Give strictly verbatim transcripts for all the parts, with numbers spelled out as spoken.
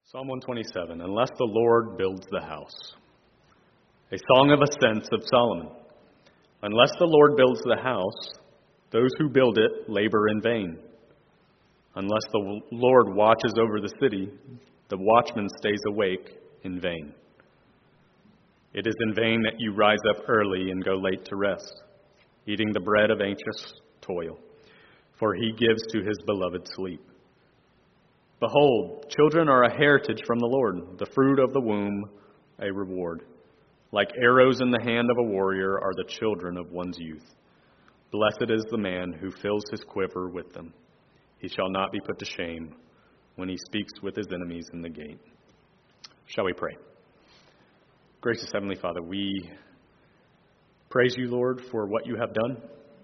Psalm one twenty-seven, Unless the Lord builds the house. A song of ascents of Solomon. Unless the Lord builds the house, those who build it labor in vain. Unless the Lord watches over the city, the watchman stays awake in vain. It is in vain that you rise up early and go late to rest, eating the bread of anxious toil, for he gives to his beloved sleep. Behold, children are a heritage from the Lord, the fruit of the womb a reward. Like arrows in the hand of a warrior are the children of one's youth. Blessed is the man who fills his quiver with them. He shall not be put to shame when he speaks with his enemies in the gate. Shall we pray? Gracious Heavenly Father, we praise you, Lord, for what you have done,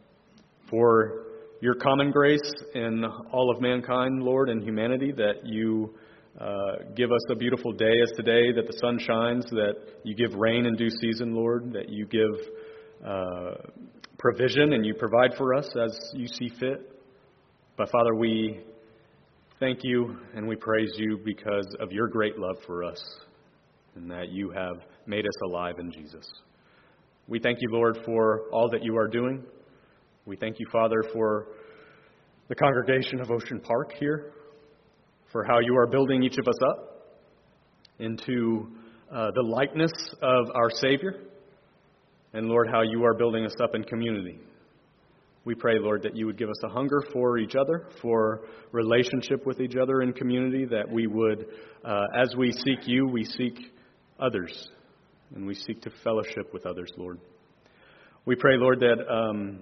for your common grace in all of mankind, Lord, and humanity, that you uh, give us a beautiful day as today, that the sun shines, that you give rain in due season, Lord, that you give uh, provision and you provide for us as you see fit. But Father, we thank you and we praise you because of your great love for us and that you have made us alive in Jesus. We thank you, Lord, for all that you are doing. We thank you, Father, for the congregation of Ocean Park here, for how you are building each of us up into uh, the likeness of our Savior, and, Lord, how you are building us up in community. We pray, Lord, that you would give us a hunger for each other, for relationship with each other in community, that we would, uh, as we seek you, we seek others, and we seek to fellowship with others, Lord. We pray, Lord, that um,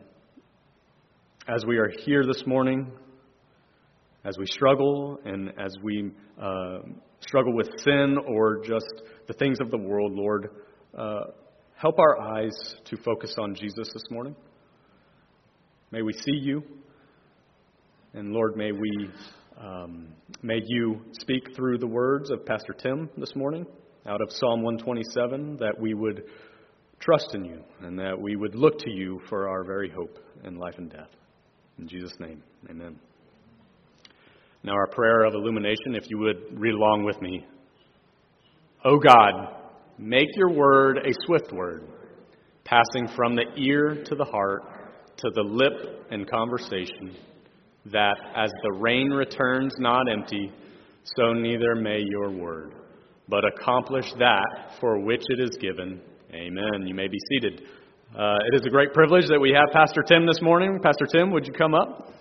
as we are here this morning, as we struggle and as we uh, struggle with sin or just the things of the world, Lord, uh, help our eyes to focus on Jesus this morning. May we see you, and Lord, may we, um, may you speak through the words of Pastor Tim this morning out of Psalm one twenty-seven, that we would trust in you and that we would look to you for our very hope in life and death. In Jesus' name, amen. Now our prayer of illumination, if you would read along with me. O God, make your word a swift word, passing from the ear to the heart, to the lip and conversation, that as the rain returns not empty, so neither may your word, but accomplish that for which it is given. Amen. You may be seated. Uh, it is a great privilege that we have Pastor Tim this morning. Pastor Tim, would you come up?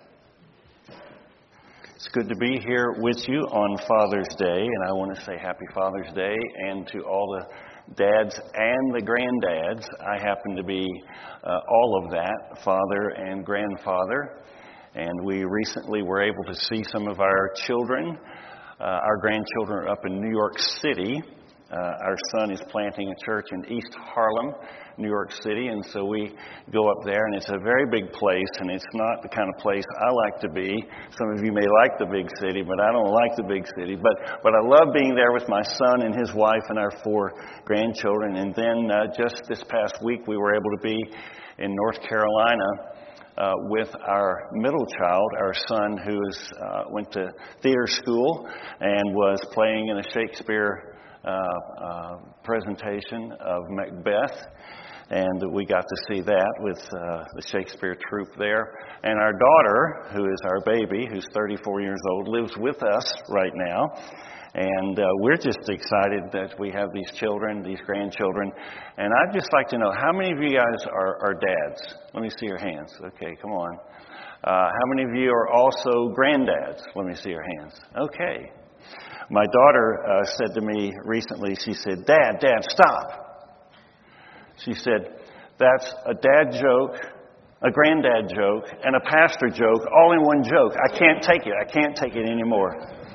It's good to be here with you on Father's Day, and I want to say Happy Father's Day, and to all the dads and the granddads. I happen to be uh, all of that, father and grandfather, and we recently were able to see some of our children. Uh, our grandchildren are up in New York City. Uh, our son is planting a church in East Harlem, New York City, and so we go up there, and it's a very big place, and it's not the kind of place I like to be. Some of you may like the big city, but I don't like the big city. But but I love being there with my son and his wife and our four grandchildren. And then uh, just this past week, we were able to be in North Carolina Uh, with our middle child, our son, who is, uh, went to theater school and was playing in a Shakespeare uh, uh, presentation of Macbeth. And we got to see that with uh, the Shakespeare troupe there. And our daughter, who is our baby, who's thirty-four years old, lives with us right now. And uh, we're just excited that we have these children, these grandchildren. And I'd just like to know, how many of you guys are, are dads? Let me see your hands. Okay, come on. Uh, how many of you are also granddads? Let me see your hands. Okay. My daughter uh, said to me recently, she said, Dad, Dad, stop. She said, that's a dad joke, a granddad joke, and a pastor joke, all in one joke. I can't take it. I can't take it anymore.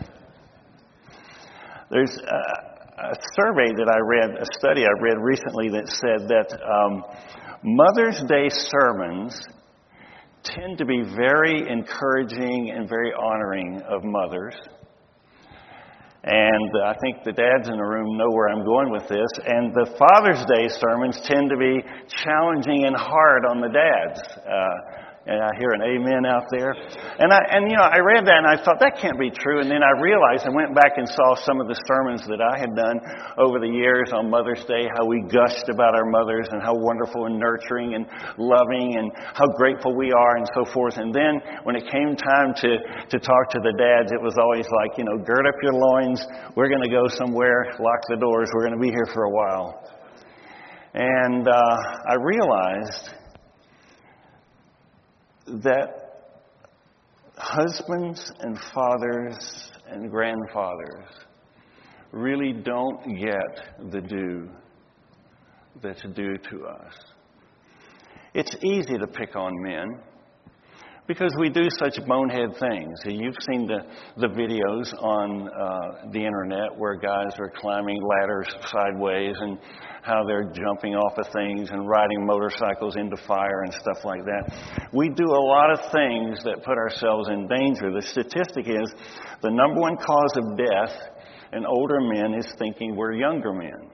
There's a, a survey that I read, a study I read recently that said that um, Mother's Day sermons tend to be very encouraging and very honoring of mothers. And I think the dads in the room know where I'm going with this. And the Father's Day sermons tend to be challenging and hard on the dads. Uh, And I hear an amen out there. And I, and you know, I read that and I thought that can't be true. And then I realized, I went back and saw some of the sermons that I had done over the years on Mother's Day, how we gushed about our mothers and how wonderful and nurturing and loving and how grateful we are and so forth. And then when it came time to, to talk to the dads, it was always like, you know, gird up your loins. We're going to go somewhere, lock the doors. We're going to be here for a while. And uh, I realized that husbands and fathers and grandfathers really don't get the due that's due to us. It's easy to pick on men because we do such bonehead things. You've seen the, the videos on uh, the internet where guys are climbing ladders sideways and how they're jumping off of things and riding motorcycles into fire and stuff like that. We do a lot of things that put ourselves in danger. The statistic is the number one cause of death in older men is thinking we're younger men.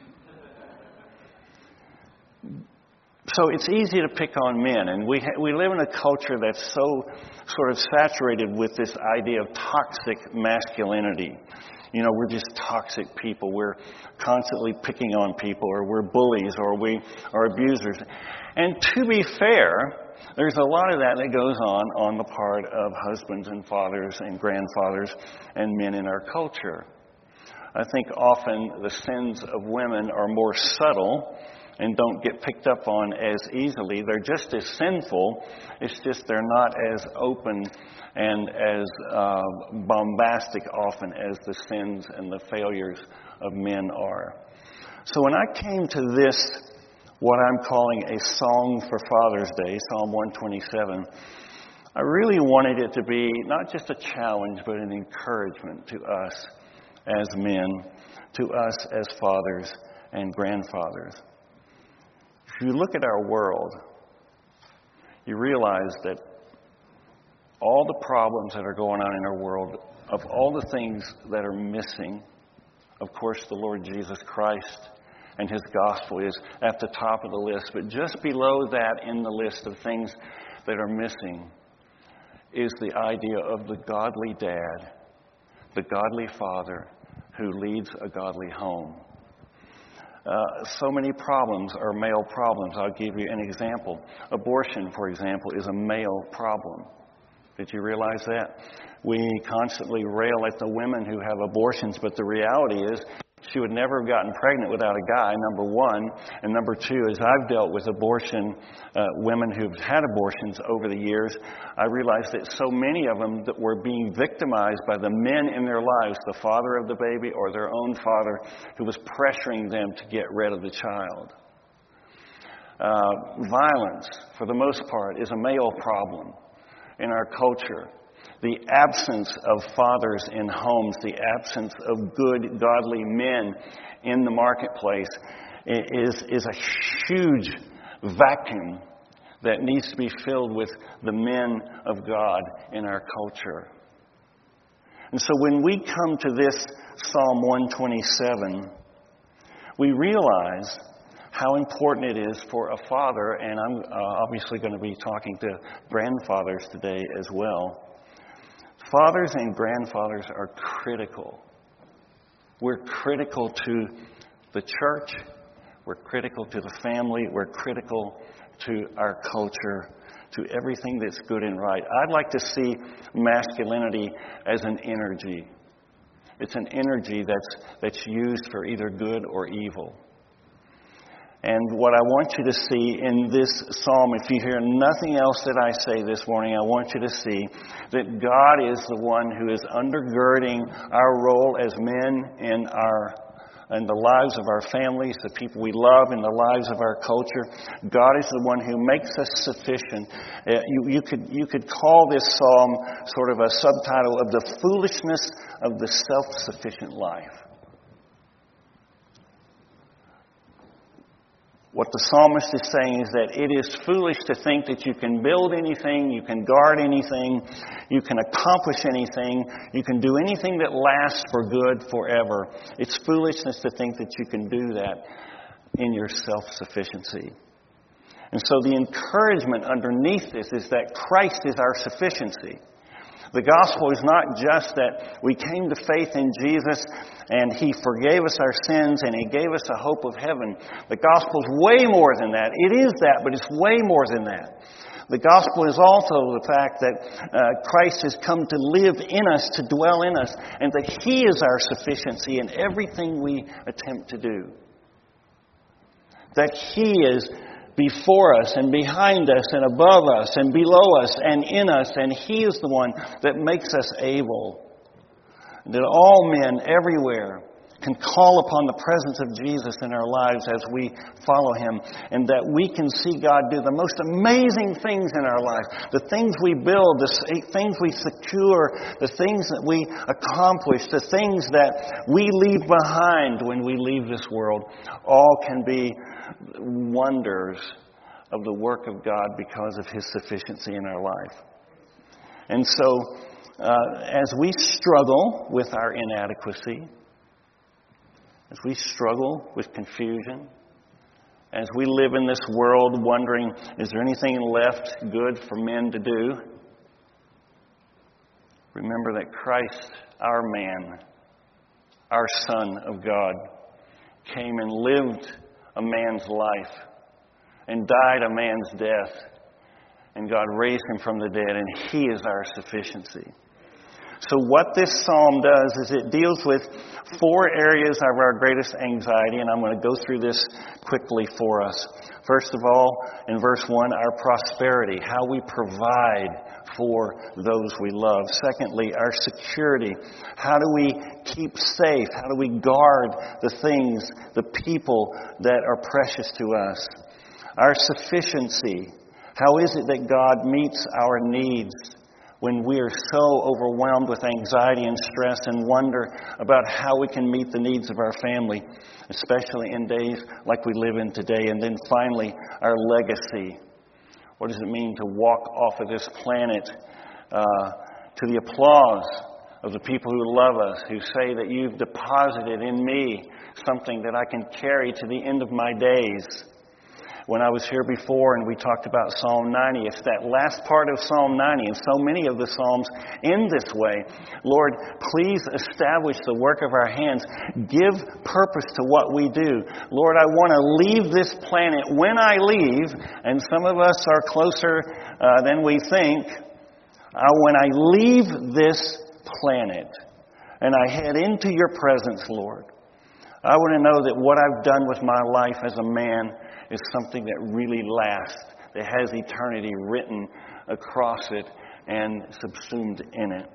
So it's easy to pick on men, and we ha- we live in a culture that's so sort of saturated with this idea of toxic masculinity. You know, we're just toxic people. We're constantly picking on people, or we're bullies, or we are abusers. And to be fair, there's a lot of that that goes on on the part of husbands and fathers and grandfathers and men in our culture. I think often the sins of women are more subtle and don't get picked up on as easily. They're just as sinful. It's just they're not as open and as uh, bombastic often as the sins and the failures of men are. So when I came to this, what I'm calling a song for Father's Day, Psalm one twenty-seven, I really wanted it to be not just a challenge, but an encouragement to us as men, to us as fathers and grandfathers. If you look at our world, you realize that all the problems that are going on in our world, of all the things that are missing, of course, the Lord Jesus Christ and His gospel is at the top of the list. But just below that in the list of things that are missing is the idea of the godly dad, the godly father who leads a godly home. Uh, so many problems are male problems. I'll give you an example. Abortion, for example, is a male problem. Did you realize that? We constantly rail at the women who have abortions, but the reality is she would never have gotten pregnant without a guy, number one. And number two, as I've dealt with abortion, uh, women who've had abortions over the years, I realized that so many of them that were being victimized by the men in their lives, the father of the baby or their own father, who was pressuring them to get rid of the child. Uh, violence, for the most part, is a male problem in our culture. The absence of fathers in homes, the absence of good, godly men in the marketplace is, is a huge vacuum that needs to be filled with the men of God in our culture. And so when we come to this Psalm one twenty-seven, we realize how important it is for a father, and I'm uh, obviously going to be talking to grandfathers today as well. Fathers and grandfathers are critical. We're critical to the church. We're critical to the family. We're critical to our culture, to everything that's good and right. I'd like to see masculinity as an energy. It's an energy that's, that's used for either good or evil. And what I want you to see in this psalm, if you hear nothing else that I say this morning, I want you to see that God is the one who is undergirding our role as men in our in the lives of our families, the people we love, in the lives of our culture. God is the one who makes us sufficient. Uh, you, you could you could call this psalm sort of a subtitle of the foolishness of the self-sufficient life. What the psalmist is saying is that it is foolish to think that you can build anything, you can guard anything, you can accomplish anything, you can do anything that lasts for good forever. It's foolishness to think that you can do that in your self-sufficiency. And so the encouragement underneath this is that Christ is our sufficiency. The gospel is not just that we came to faith in Jesus and He forgave us our sins and He gave us a hope of heaven. The gospel is way more than that. It is that, but it's way more than that. The gospel is also the fact that uh, Christ has come to live in us, to dwell in us, and that He is our sufficiency in everything we attempt to do. That He is before us and behind us and above us and below us and in us, and He is the one that makes us able. That all men everywhere can call upon the presence of Jesus in our lives as we follow Him, and that we can see God do the most amazing things in our life. The things we build, the things we secure, the things that we accomplish, the things that we leave behind when we leave this world, all can be wonders of the work of God because of His sufficiency in our life. And so, uh, as we struggle with our inadequacy, as we struggle with confusion, as we live in this world wondering, is there anything left good for men to do? Remember that Christ, our man, our Son of God, came and lived a man's life and died a man's death. And God raised Him from the dead, and He is our sufficiency. So what this psalm does is it deals with four areas of our greatest anxiety, and I'm going to go through this quickly for us. First of all, in verse one, our prosperity, how we provide for those we love. Secondly, our security, how do we keep safe? How do we guard the things, the people that are precious to us? Our sufficiency, how is it that God meets our needs when we are so overwhelmed with anxiety and stress and wonder about how we can meet the needs of our family, especially in days like we live in today. And then finally, our legacy. What does it mean to walk off of this planet uh, to the applause of the people who love us, who say that you've deposited in me something that I can carry to the end of my days? When I was here before and we talked about Psalm ninety, it's that last part of Psalm ninety, and so many of the Psalms end this way. Lord, please establish the work of our hands. Give purpose to what we do. Lord, I want to leave this planet when I leave, and some of us are closer uh, than we think. Uh, when I leave this planet and I head into your presence, Lord, I want to know that what I've done with my life as a man is something that really lasts, that has eternity written across it and subsumed in it.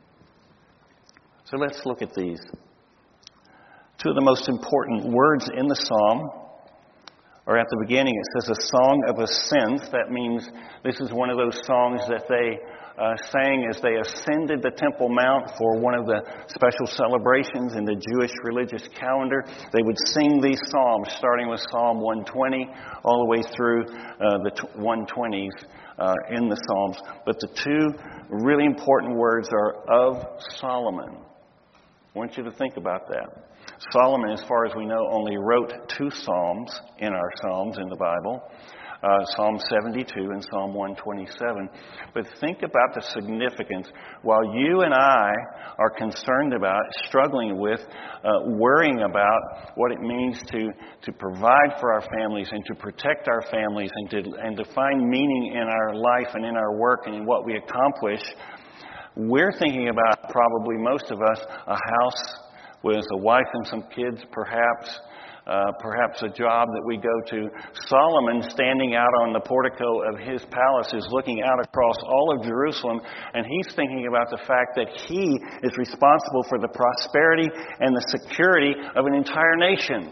So let's look at these. Two of the most important words in the psalm are at the beginning. It says a song of ascent. That means this is one of those songs that they Uh, sang as they ascended the Temple Mount for one of the special celebrations in the Jewish religious calendar. They would sing these psalms, starting with Psalm one twenty, all the way through uh, the one twenties uh, in the Psalms. But the two really important words are of Solomon. I want you to think about that. Solomon, as far as we know, only wrote two psalms in our Psalms in the Bible. Uh, Psalm seventy-two and Psalm one twenty-seven. But think about the significance. While you and I are concerned about, struggling with, uh, worrying about what it means to, to provide for our families and to protect our families and to, and to find meaning in our life and in our work and in what we accomplish, we're thinking about, probably most of us, a house with a wife and some kids, perhaps. Uh, perhaps a job that we go to. Solomon, standing out on the portico of his palace, is looking out across all of Jerusalem, and he's thinking about the fact that he is responsible for the prosperity and the security of an entire nation.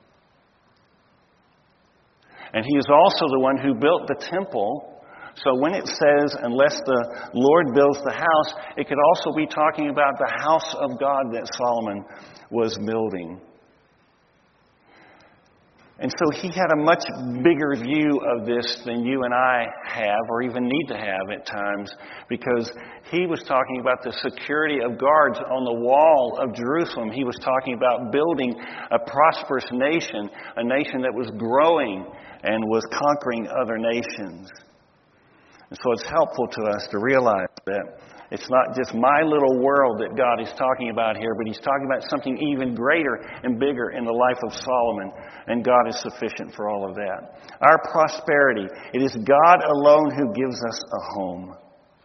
And he is also the one who built the temple. So when it says, unless the Lord builds the house, it could also be talking about the house of God that Solomon was building. And so he had a much bigger view of this than you and I have or even need to have at times, because he was talking about the security of guards on the wall of Jerusalem. He was talking about building a prosperous nation, a nation that was growing and was conquering other nations. And so it's helpful to us to realize that it's not just my little world that God is talking about here, but he's talking about something even greater and bigger in the life of Solomon, and God is sufficient for all of that. Our prosperity, it is God alone who gives us a home.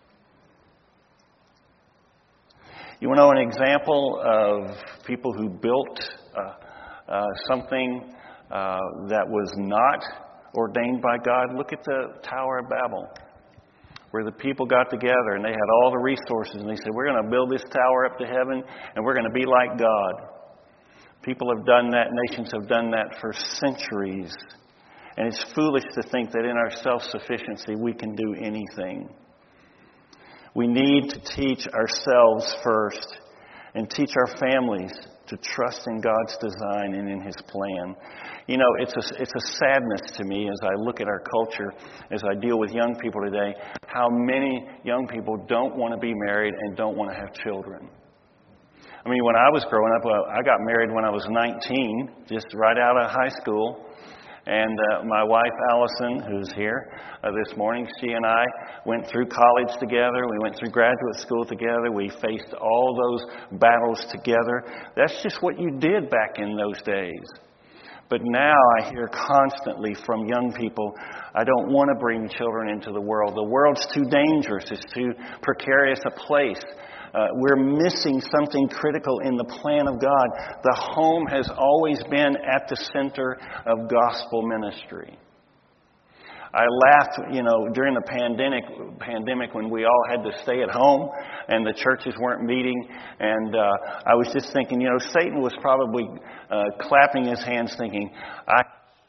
You want to know an example of people who built uh, uh, something uh, that was not ordained by God? Look at the Tower of Babel, where the people got together and they had all the resources and they said, we're going to build this tower up to heaven and we're going to be like God. People have done that, nations have done that for centuries. And it's foolish to think that in our self-sufficiency we can do anything. We need to teach ourselves first and teach our families to trust in God's design and in His plan. You know, it's a, it's a sadness to me as I look at our culture, as I deal with young people today, how many young people don't want to be married and don't want to have children. I mean, when I was growing up, well, I got married when I was nineteen, just right out of high school. And uh, my wife, Allison, who's here uh, this morning, she and I went through college together. We went through graduate school together. We faced all those battles together. That's just what you did back in those days. But now I hear constantly from young people, I don't want to bring children into the world. The world's too dangerous. It's too precarious a place. Uh, we're missing something critical in the plan of God. The home has always been at the center of gospel ministry. I laughed, you know, during the pandemic, pandemic when we all had to stay at home and the churches weren't meeting. And uh, I was just thinking, you know, Satan was probably uh, clapping his hands thinking, I...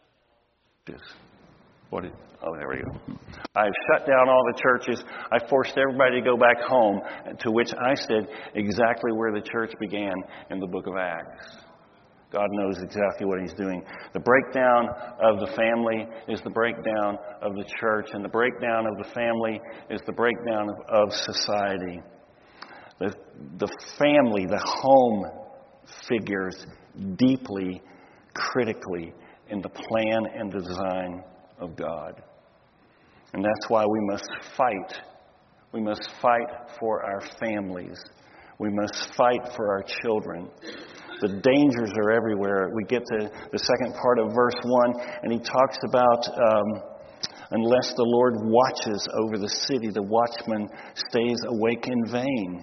What is... Oh, there we go. I've shut down all the churches. I forced everybody to go back home, to which I said exactly where the church began in the book of Acts. God knows exactly what He's doing. The breakdown of the family is the breakdown of the church, and the breakdown of the family is the breakdown of, of society. The, the family, the home, figures deeply, critically in the plan and design of God. And that's why we must fight. We must fight for our families. We must fight for our children. The dangers are everywhere. We get to the second part of verse one, and he talks about um, unless the Lord watches over the city, the watchman stays awake in vain.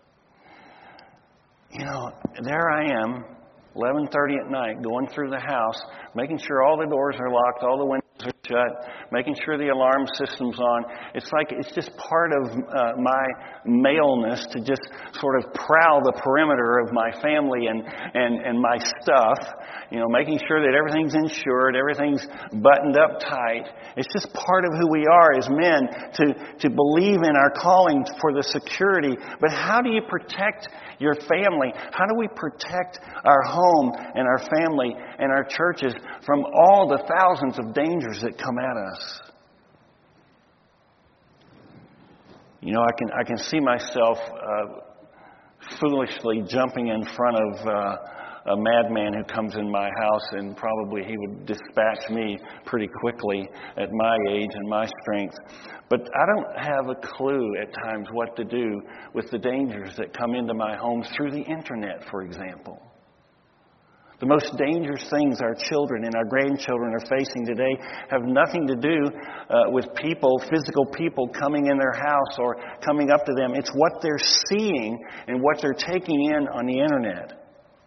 You know, there I am, eleven thirty at night, going through the house, making sure all the doors are locked, all the windows are shut, making sure the alarm system's on. It's like it's just part of uh, my maleness to just sort of prowl the perimeter of my family and, and, and my stuff, you know, making sure that everything's insured, everything's buttoned up tight. It's just part of who we are as men to, to believe in our calling for the security. But how do you protect your family? How do we protect our home and our family and our churches from all the thousands of dangers that come at us? You know, I can I can see myself uh, foolishly jumping in front of uh, a madman who comes in my house, and probably he would dispatch me pretty quickly at my age and my strength. But I don't have a clue at times what to do with the dangers that come into my home through the internet, for example. The most dangerous things our children and our grandchildren are facing today have nothing to do uh, with people, physical people coming in their house or coming up to them. It's what they're seeing and what they're taking in on the internet.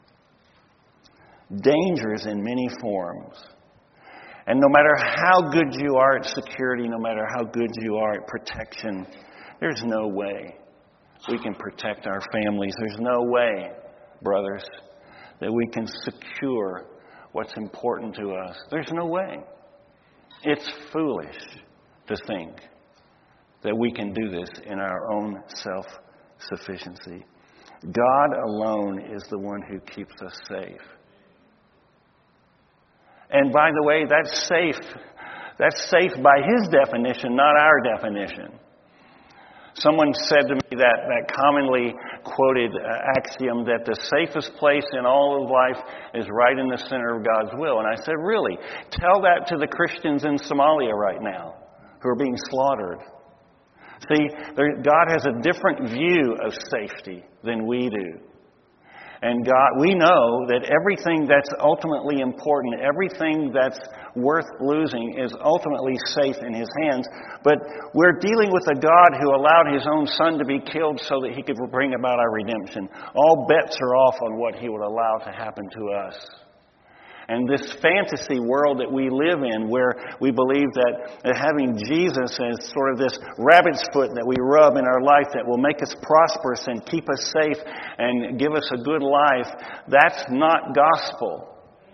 Dangers in many forms. And no matter how good you are at security, no matter how good you are at protection, there's no way we can protect our families. There's no way, brothers, that we can secure what's important to us. There's no way. It's foolish to think that we can do this in our own self-sufficiency. God alone is the one who keeps us safe. And by the way, that's safe. That's safe by his definition, not our definition. Someone said to me that, that commonly quoted axiom that the safest place in all of life is right in the center of God's will. And I said, really? Tell that to the Christians in Somalia right now who are being slaughtered. See, there, God has a different view of safety than we do. And God, we know that everything that's ultimately important, everything that's worth losing is ultimately safe in His hands. But we're dealing with a God who allowed His own Son to be killed so that He could bring about our redemption. All bets are off on what He would allow to happen to us. And this fantasy world that we live in, where we believe that, that having Jesus as sort of this rabbit's foot that we rub in our life that will make us prosperous and keep us safe and give us a good life, that's not gospel.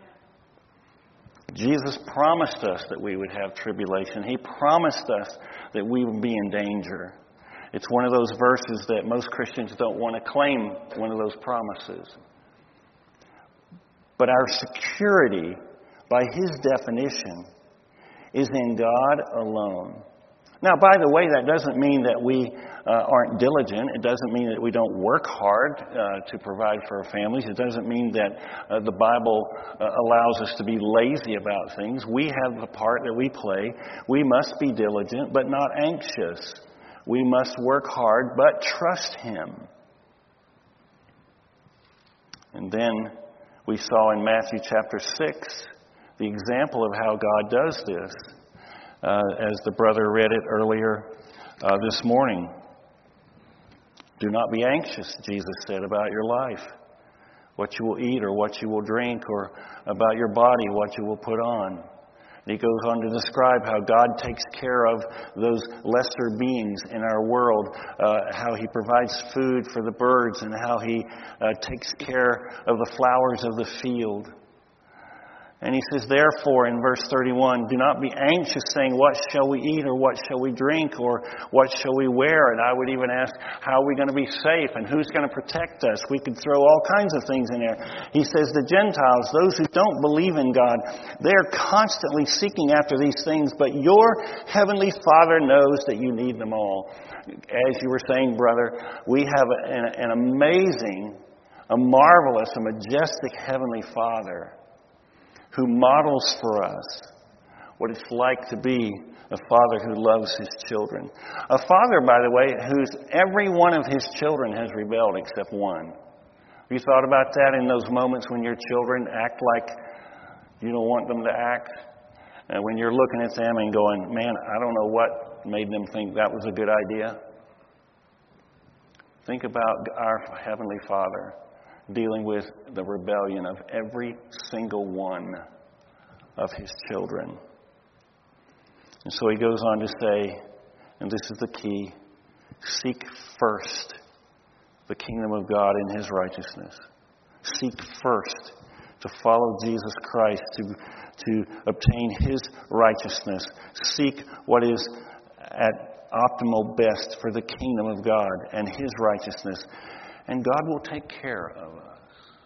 Jesus promised us that we would have tribulation. He promised us that we would be in danger. It's one of those verses that most Christians don't want to claim one of those promises. But our security, by His definition, is in God alone. Now, by the way, that doesn't mean that we uh, aren't diligent. It doesn't mean that we don't work hard uh, to provide for our families. It doesn't mean that uh, the Bible uh, allows us to be lazy about things. We have the part that we play. We must be diligent, but not anxious. We must work hard, but trust Him. And then we saw in Matthew chapter six the example of how God does this, uh, as the brother read it earlier uh, this morning. Do not be anxious, Jesus said, about your life, what you will eat or what you will drink, or about your body, what you will put on. And he goes on to describe how God takes care of those lesser beings in our world, uh, how He provides food for the birds, and how He uh, takes care of the flowers of the field. And he says, therefore, in verse thirty-one, do not be anxious, saying, what shall we eat, or what shall we drink, or what shall we wear? And I would even ask, how are we going to be safe, and who's going to protect us? We could throw all kinds of things in there. He says, the Gentiles, those who don't believe in God, they're constantly seeking after these things, but your heavenly Father knows that you need them all. As you were saying, brother, we have an, an amazing, a marvelous, a majestic heavenly Father who models for us what it's like to be a father who loves his children. A father, by the way, whose every one of his children has rebelled except one. Have you thought about that in those moments when your children act like you don't want them to act? And when you're looking at them and going, man, I don't know what made them think that was a good idea. Think about our Heavenly Father dealing with the rebellion of every single one of His children. And so He goes on to say, and this is the key, seek first the kingdom of God and His righteousness. Seek first to follow Jesus Christ, to, to obtain His righteousness. Seek what is at optimal best for the kingdom of God and His righteousness. And God will take care of us.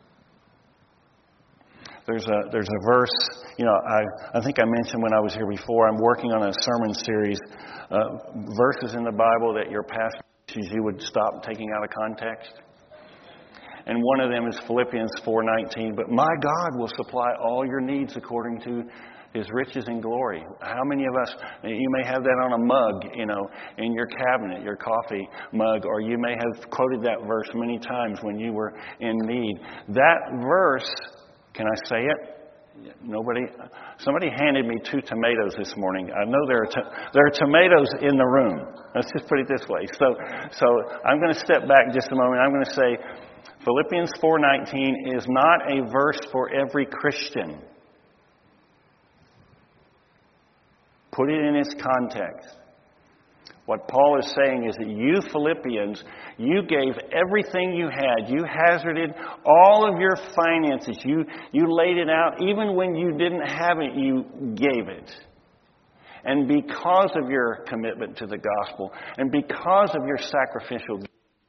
There's a there's a verse, you know, I, I think I mentioned when I was here before, I'm working on a sermon series, uh, verses in the Bible that your pastor wishes you would stop taking out of context. And one of them is Philippians four nineteen, but my God will supply all your needs according to His riches and glory. How many of us, you may have that on a mug, you know, in your cabinet, your coffee mug, or you may have quoted that verse many times when you were in need. That verse, can I say it? Nobody? Somebody handed me two tomatoes this morning. I know there are to, there are tomatoes in the room. Let's just put it this way. So, so I'm going to step back just a moment. I'm going to say Philippians four nineteen is not a verse for every Christian. Put it in its context. What Paul is saying is that you Philippians, you gave everything you had. You hazarded all of your finances. You, you laid it out. Even when you didn't have it, you gave it. And because of your commitment to the gospel, and because of your sacrificial giving,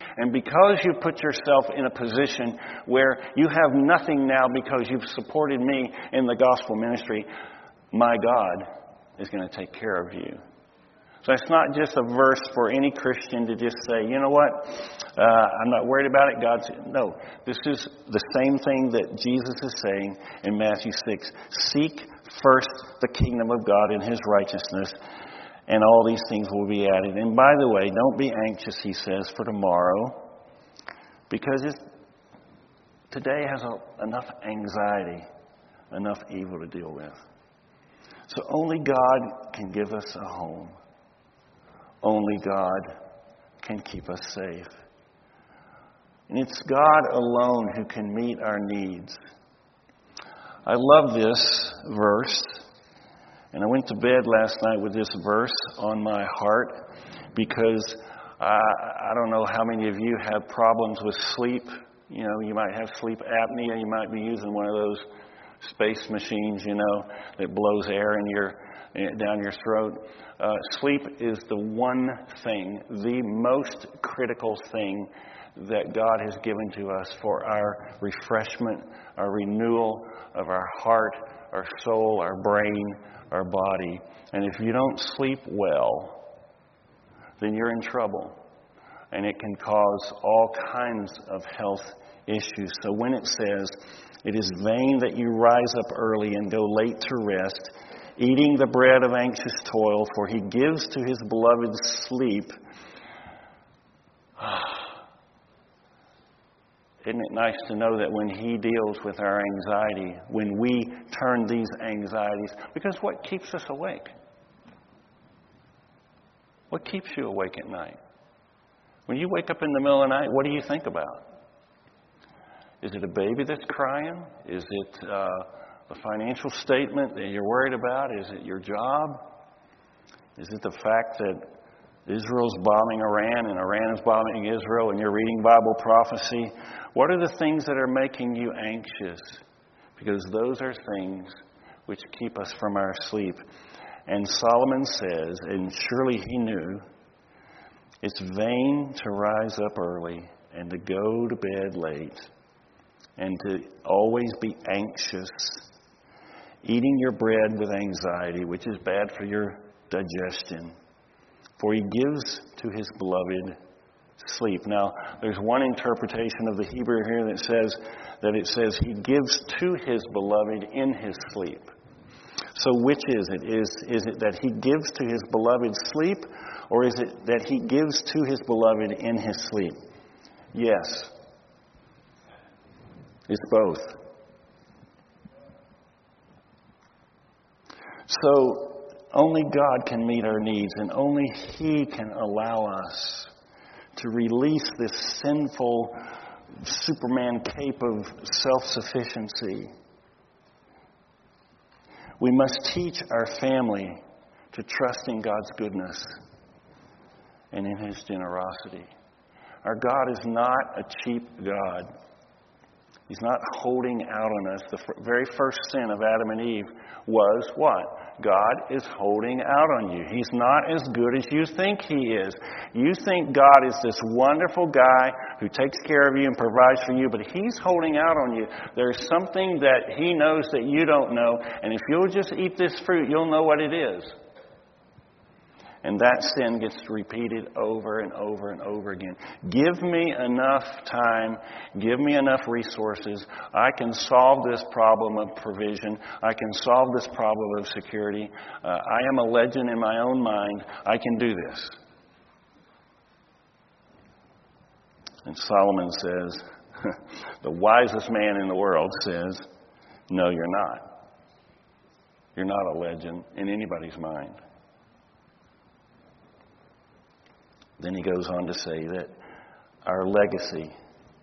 And because you put yourself in a position where you have nothing now because you've supported me in the gospel ministry, my God is going to take care of you. So it's not just a verse for any Christian to just say, you know what, uh, I'm not worried about it. God's no. This is the same thing that Jesus is saying in Matthew six. Seek first the kingdom of God and His righteousness, and all these things will be added. And by the way, don't be anxious, He says, for tomorrow, because it's, today has a, enough anxiety, enough evil to deal with. So only God can give us a home. Only God can keep us safe. And it's God alone who can meet our needs. I love this verse. And I went to bed last night with this verse on my heart because I, I don't know how many of you have problems with sleep. You know, you might have sleep apnea. You might be using one of those space machines, you know, that blows air in your down your throat. Uh, sleep is the one thing, the most critical thing that God has given to us for our refreshment, our renewal of our heart, our soul, our brain, our body. And if you don't sleep well, then you're in trouble. And it can cause all kinds of health issues. So when it says, it is vain that you rise up early and go late to rest, eating the bread of anxious toil, for He gives to His beloved sleep. Isn't it nice to know that when He deals with our anxiety, when we turn these anxieties, because what keeps us awake? What keeps you awake at night? When you wake up in the middle of the night, what do you think about? Is it a baby that's crying? Is it uh, a financial statement that you're worried about? Is it your job? Is it the fact that Israel's bombing Iran and Iran is bombing Israel and you're reading Bible prophecy? What are the things that are making you anxious? Because those are things which keep us from our sleep. And Solomon says, and surely he knew, it's vain to rise up early and to go to bed late and to always be anxious, eating your bread with anxiety, which is bad for your digestion. For He gives to His beloved sleep. Now, there's one interpretation of the Hebrew here that says that it says He gives to His beloved in His sleep. So which is it? Is, is it that He gives to His beloved sleep, or is it that He gives to His beloved in His sleep? Yes. It's both. So only God can meet our needs, and only He can allow us to release this sinful Superman cape of self-sufficiency. We must teach our family to trust in God's goodness and in His generosity. Our God is not a cheap God. He's not holding out on us. The f- very first sin of Adam and Eve was what? God is holding out on you. He's not as good as you think He is. You think God is this wonderful guy who takes care of you and provides for you, but He's holding out on you. There's something that He knows that you don't know, and if you'll just eat this fruit, you'll know what it is. And that sin gets repeated over and over and over again. Give me enough time. Give me enough resources. I can solve this problem of provision. I can solve this problem of security. Uh, I am a legend in my own mind. I can do this. And Solomon says, the wisest man in the world says, no, you're not. You're not a legend in anybody's mind. Then he goes on to say that our legacy,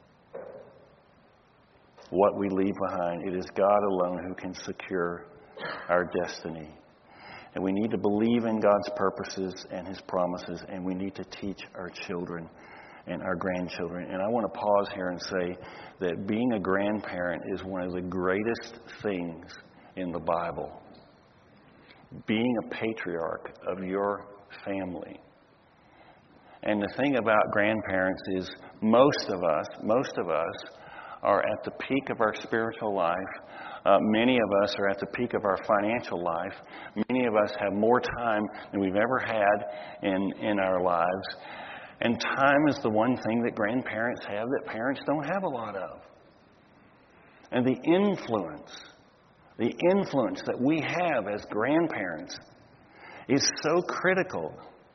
what we leave behind, it is God alone who can secure our destiny. And we need to believe in God's purposes and His promises, and we need to teach our children and our grandchildren. And I want to pause here and say that being a grandparent is one of the greatest things in the Bible. Being a patriarch of your family. And the thing about grandparents is most of us, most of us are at the peak of our spiritual life. Uh, many of us are at the peak of our financial life. Many of us have more time than we've ever had in, in our lives. And time is the one thing that grandparents have that parents don't have a lot of. And the influence, the influence that we have as grandparents is so critical.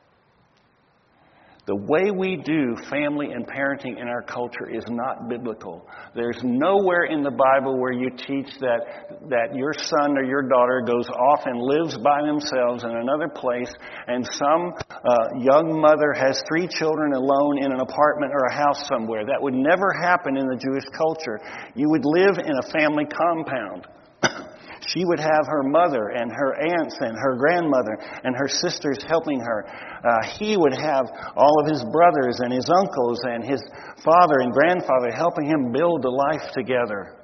The way we do family and parenting in our culture is not biblical. There's nowhere in the Bible where you teach that that your son or your daughter goes off and lives by themselves in another place, and some uh, young mother has three children alone in an apartment or a house somewhere. That would never happen in the Jewish culture. You would live in a family compound. She would have her mother and her aunts and her grandmother and her sisters helping her. Uh, he would have all of his brothers and his uncles and his father and grandfather helping him build a life together.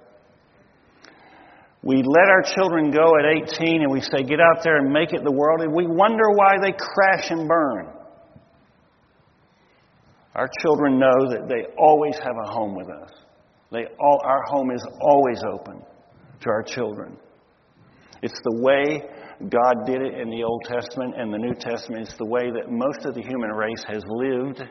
We let our children go at eighteen and we say, get out there and make it the world. And we wonder why they crash and burn. Our children know that they always have a home with us. They all, our home is always open to our children. It's the way God did it in the Old Testament and the New Testament. It's the way that most of the human race has lived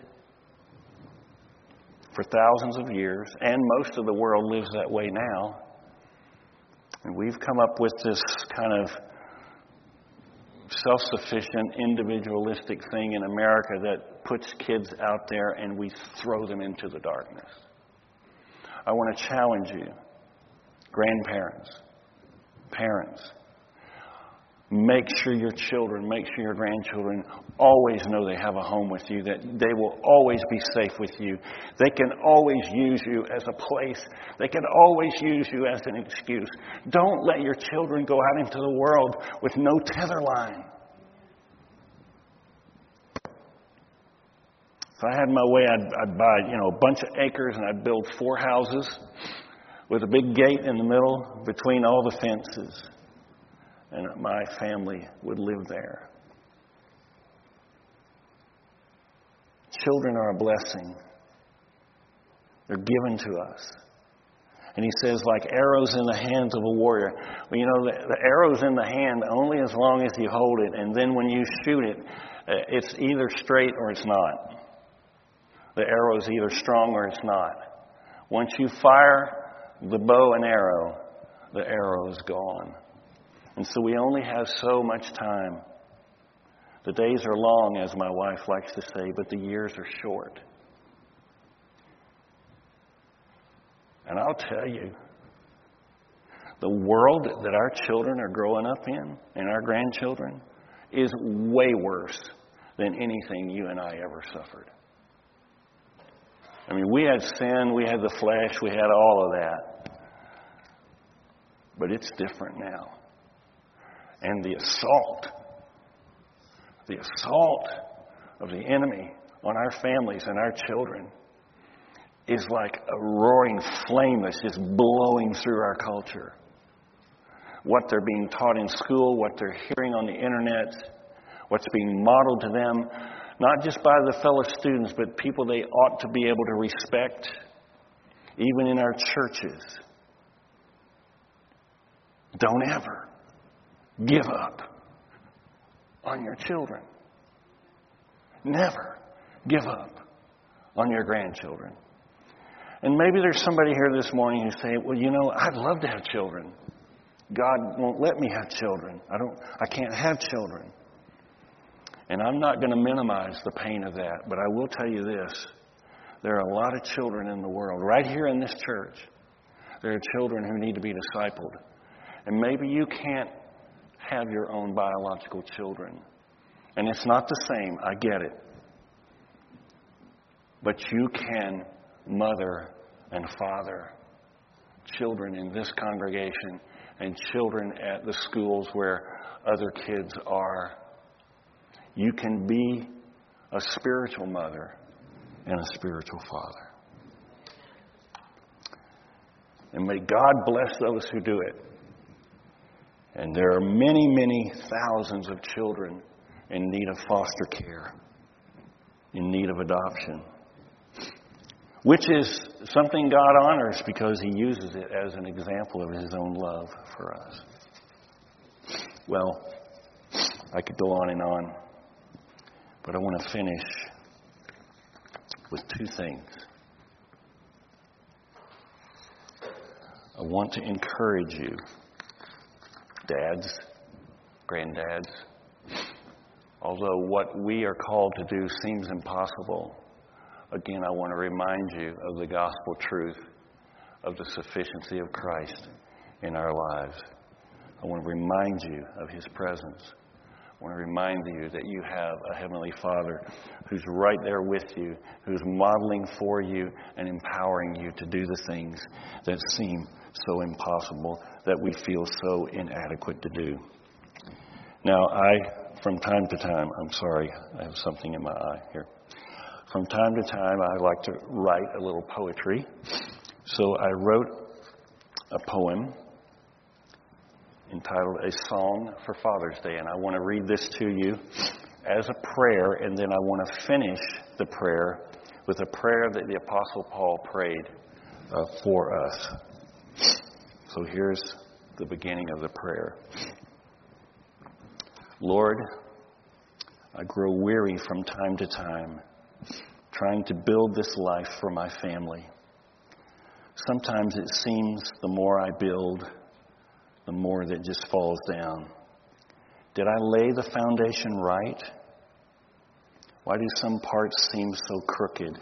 for thousands of years, and most of the world lives that way now. And we've come up with this kind of self-sufficient, individualistic thing in America that puts kids out there and we throw them into the darkness. I want to challenge you, grandparents, parents. Make sure your children, make sure your grandchildren always know they have a home with you, that they will always be safe with you. They can always use you as a place. They can always use you as an excuse. Don't let your children go out into the world with no tether line. If I had my way, I'd, I'd buy, you know, a bunch of acres and I'd build four houses with a big gate in the middle between all the fences. And my family would live there. Children are a blessing. They're given to us. And he says, like arrows in the hands of a warrior. Well, you know, the, the arrow's in the hand only as long as you hold it. And then when you shoot it, it's either straight or it's not. The arrow's either strong or it's not. Once you fire the bow and arrow, the arrow is gone. And so we only have so much time. The days are long, as my wife likes to say, but the years are short. And I'll tell you, the world that our children are growing up in, and our grandchildren, is way worse than anything you and I ever suffered. I mean, we had sin, we had the flesh, we had all of that. But it's different now. And the assault, the assault of the enemy on our families and our children is like a roaring flame that's just blowing through our culture. What they're being taught in school, what they're hearing on the internet, what's being modeled to them, not just by the fellow students, but people they ought to be able to respect, even in our churches. Don't ever give up on your children. Never give up on your grandchildren. And maybe there's somebody here this morning who say, well, you know, I'd love to have children. God won't let me have children. I don't I can't have children. And I'm not going to minimize the pain of that, but I will tell you this. There are a lot of children in the world, right here in this church. There are children who need to be discipled. And maybe you can't have your own biological children. And it's not the same, I get it. But you can mother and father children in this congregation and children at the schools where other kids are. You can be a spiritual mother and a spiritual father. And may God bless those who do it. And there are many, many thousands of children in need of foster care. in need of adoption, which is something God honors because He uses it as an example of His own love for us. Well, I could go on and on, but I want to finish with two things. I want to encourage you, dads, granddads, although what we are called to do seems impossible, again, I want to remind you of the gospel truth of the sufficiency of Christ in our lives. I want to remind you of His presence. I want to remind you that you have a Heavenly Father who's right there with you, who's modeling for you and empowering you to do the things that seem so impossible, that we feel so inadequate to do. Now, I, from time to time, I'm sorry, I have something in my eye here. From time to time, I like to write a little poetry. So I wrote a poem entitled A Song for Father's Day, and I want to read this to you as a prayer, and then I want to finish the prayer with a prayer that the Apostle Paul prayed uh, for us. So here's the beginning of the prayer. Lord, I grow weary from time to time trying to build this life for my family. Sometimes it seems the more I build, the more that just falls down. Did I lay the foundation right? Why do some parts seem so crooked?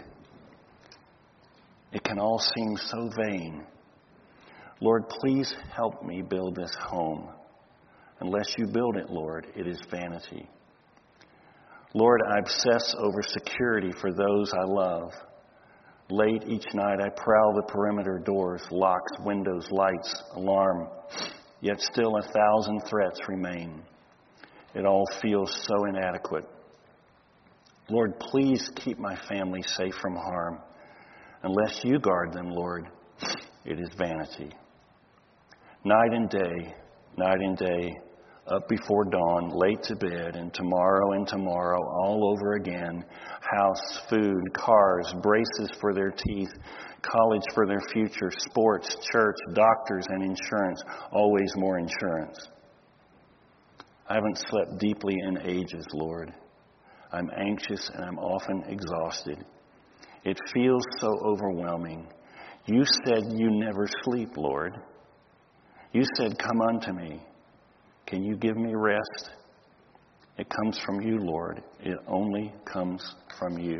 It can all seem so vain. Lord, please help me build this home. Unless you build it, Lord, it is vanity. Lord, I obsess over security for those I love. Late each night I prowl the perimeter doors, locks, windows, lights, alarm. Yet still a thousand threats remain. It all feels so inadequate. Lord, please keep my family safe from harm. Unless you guard them, Lord, it is vanity. Night and day, night and day, up before dawn, late to bed, and tomorrow and tomorrow, all over again. House, food, cars, braces for their teeth, college for their future, sports, church, doctors, and insurance. Always more insurance. I haven't slept deeply in ages, Lord. I'm anxious and I'm often exhausted. It feels so overwhelming. You said you never sleep, Lord. You said, come unto me. Can you give me rest? It comes from you, Lord. It only comes from you.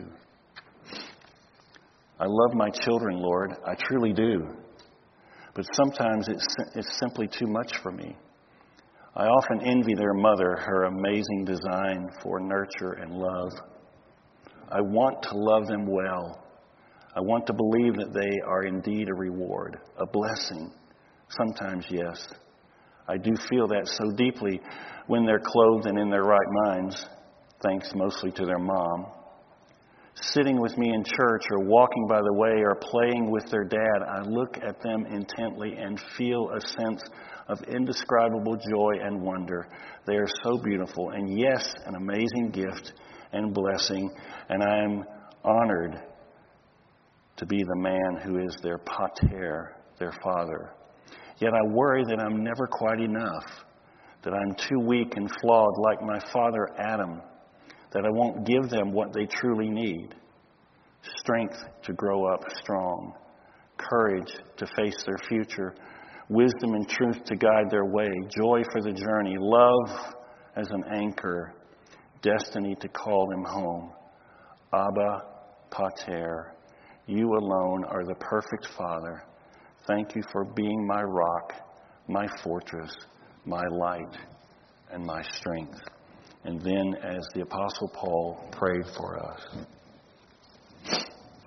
I love my children, Lord. I truly do. But sometimes it's, it's simply too much for me. I often envy their mother, her amazing design for nurture and love. I want to love them well. I want to believe that they are indeed a reward, a blessing. Sometimes, yes. I do feel that so deeply when they're clothed and in their right minds, thanks mostly to their mom. Sitting with me in church or walking by the way or playing with their dad, I look at them intently and feel a sense of indescribable joy and wonder. They are so beautiful and, yes, an amazing gift and blessing, and I am honored to be the man who is their pater, their father. Yet I worry that I'm never quite enough, that I'm too weak and flawed like my father Adam, that I won't give them what they truly need. Strength to grow up strong, courage to face their future, wisdom and truth to guide their way, joy for the journey, love as an anchor, destiny to call them home. Abba, Pater, you alone are the perfect Father. Thank you for being my rock, my fortress, my light, and my strength. And then, as the Apostle Paul prayed for us,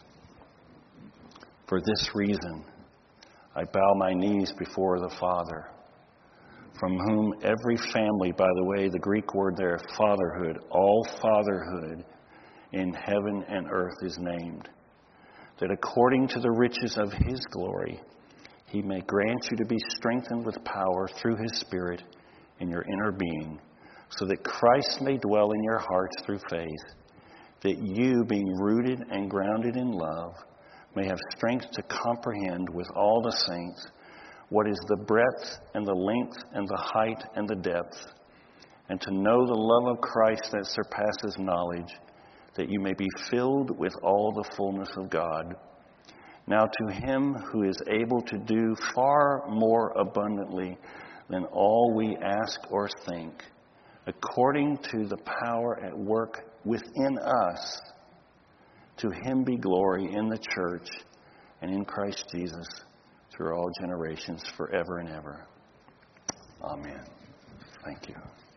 for this reason, I bow my knees before the Father, from whom every family, by the way, the Greek word there, fatherhood, all fatherhood in heaven and earth is named, that according to the riches of His glory, He may grant you to be strengthened with power through His Spirit in your inner being, so that Christ may dwell in your hearts through faith. that you, being rooted and grounded in love, may have strength to comprehend with all the saints what is the breadth and the length and the height and the depth, and to know the love of Christ that surpasses knowledge, that you may be filled with all the fullness of God. Now to him who is able to do far more abundantly than all we ask or think, according to the power at work within us, to him be glory in the church and in Christ Jesus through all generations, forever and ever. Amen. Thank you.